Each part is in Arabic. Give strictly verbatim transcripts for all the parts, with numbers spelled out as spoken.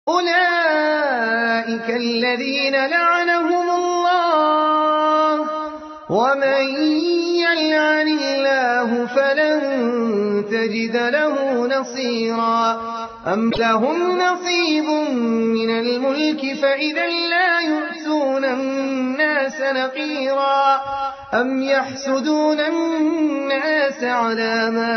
أولئك الذين لعنهم الله ومن يلعن الله فلن تجد له نصيرا أم لهم نصيب من الملك فإذا لا يؤتون الناس نقيرا أم يحسدون الناس على ما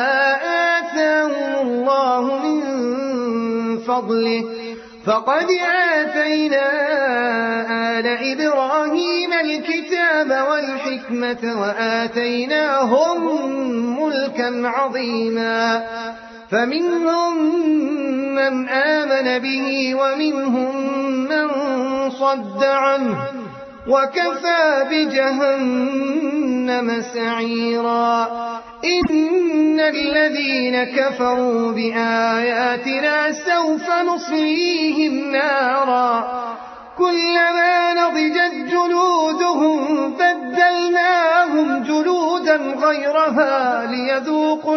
آتاهم الله من فضله فقد آتينا آل إبراهيم الكتاب والحكمة وآتيناهم ملكا عظيما فمنهم من آمن به ومنهم من صد عنه وكفى بجهنم سعيرا إن الذين كفروا بآياتنا سوف نصليهم نارا كلما نضجت جلودهم بدلناهم جلودا غيرها ليذوقوا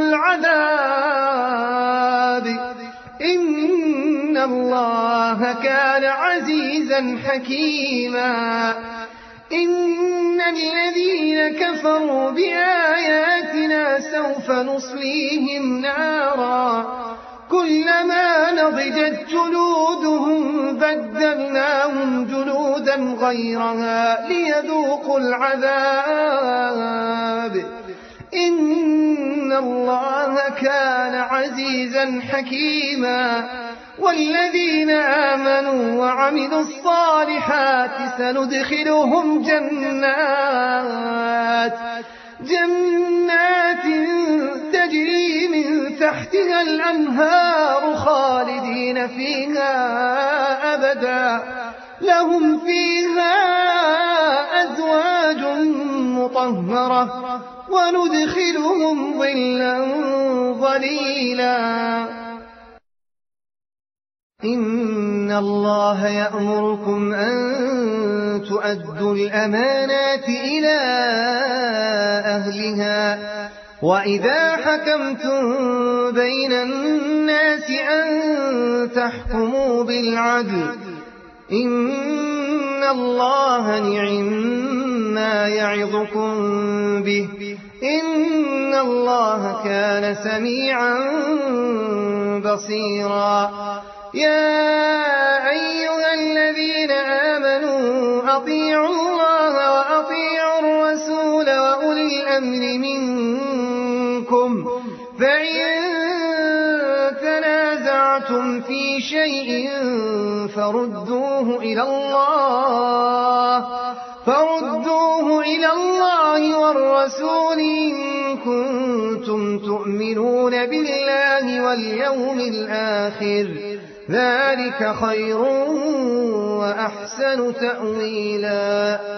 العذاب إن الله كان عزيزا حكيما إن الذين كفروا بآياتنا سوف نصليهم نارا كلما نضجت جلودهم بدلناهم جلودا غيرها ليذوقوا العذاب إن الله كان عزيزا حكيما والذين آمنوا وعملوا الصالحات سندخلهم جنات جنات تجري من تحتها الأنهار خالدين فيها أبدا لهم فيها أزواج مطهرة وندخلهم ظلا ظليلا إن الله يأمركم أن تؤدوا الأمانات إلى أهلها وإذا حكمتم بين الناس أن تحكموا بالعدل إن الله نعم ما يعظكم به إن الله كان سميعا بصيرا يا أيها الذين آمنوا أطيعوا الله وأطيعوا الرسول وأولي الأمر منكم فإن تنازعتم في شيء فردوه إلى الله فردوه إلى الله والرسول إن كنتم تؤمنون بالله واليوم الآخر ذلك خير وأحسن تأويلا.